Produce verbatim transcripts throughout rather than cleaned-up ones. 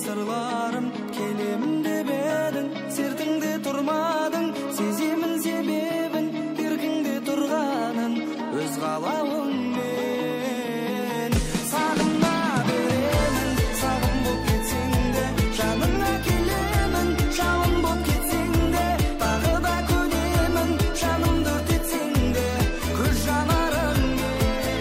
сырларым, келемін деп едің, сертіңде тұрмадың, сеземін себебін, еркіңде тұрғанын, өз қалауыңмен. Сағына беремін, сағым боп кетсең де, жаныңа келемін, жалын боп кетсең де, тағы да көнемін, жанымды өртетсең де, көз жанарыңмен.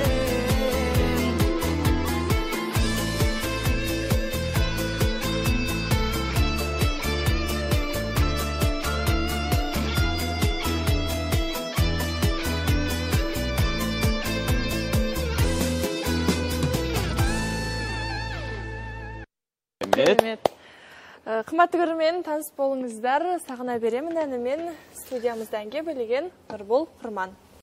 Керемет. Қымбатты көрермен, таныс болыңыздар. Сағына беремін әнімен студиямыздан келген Нұрбол Құрман.